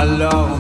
Alors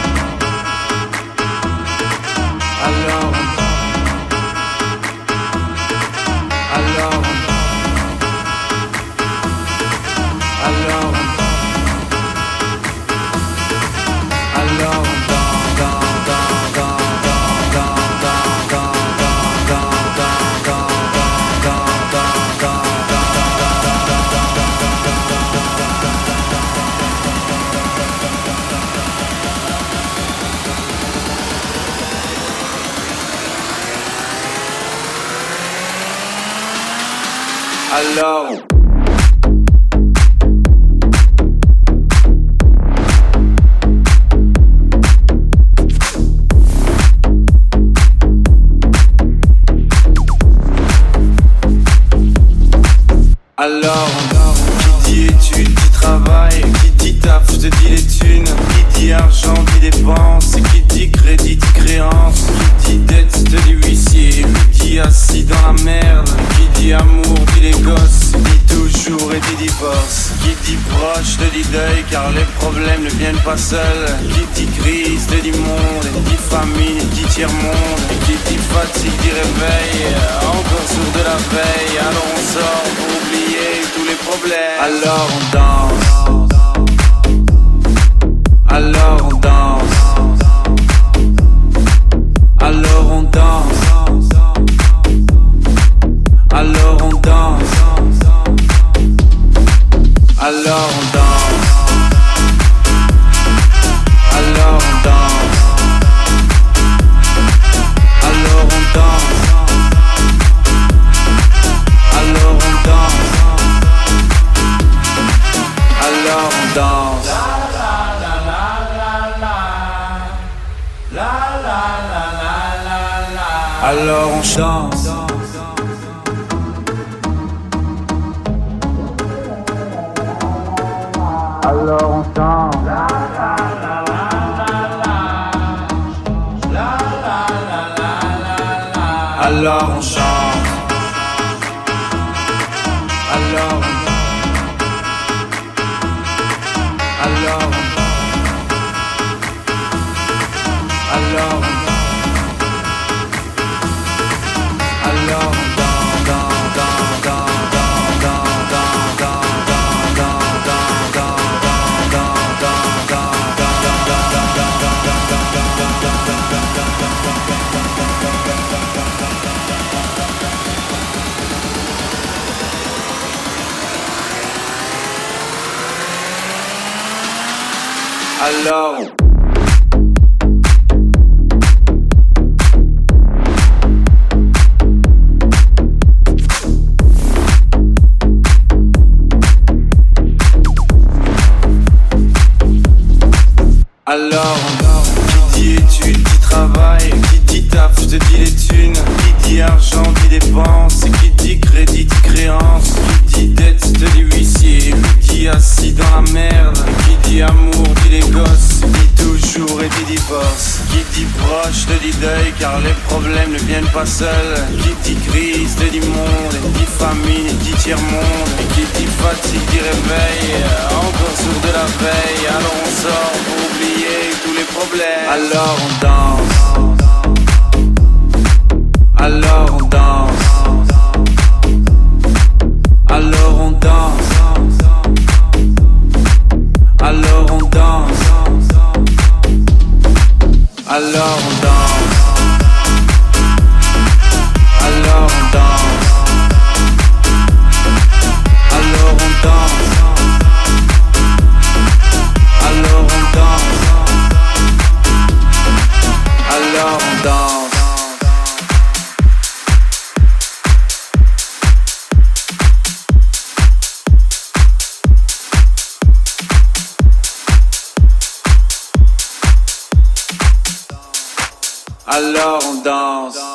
qui dit études, dit travail, qui dit taf, je te dis les thunes, qui dit argent, dit dépenses, qui dit crédit, dit créance, qui dit dette, je te dis huissier, qui dit assis dans la merde, qui dit amour, dit les gosses, dit toujours et dit divorce, qui dit proche, te dit deuil, car les problèmes ne viennent pas seuls, qui dit crise, te dit monde, dit famine, dit tiers-monde, qui dit fatigue, dit réveil, encore sourd de la veille, alors on sort pour oublier tous les problèmes. Alors on danse, alors on danse, alors on danse, alors on danse, alors on danse, alors on danse, alors on danse, alors on danse, alors on danse. Alors on danse. Alors on danse. Alors on chante. Alors qui dit études, dit travail, qui dit taf, je te dis les thunes, qui dit argent, dit dépenses, qui dit crédit, dit créance, qui dit dette, je te dis huissier, qui dit assis dans la merde, qui dit amour, dit les gosses, dit toujours et dit divorce, qui dit proche, te dit deuil, car les problèmes ne viennent pas seuls, qui dit crise, te dit monde, dit famine, dit tiers-monde, qui dit fatigue, dit réveil, encore sourd de la veille, alors on sort pour oublier tous les problèmes. Alors on danse. Alors on danse. Alors on danse. Alors on danse. Alors on danse. Alors on danse. Alors on danse. Alors on danse. Alors on danse. Alors on danse.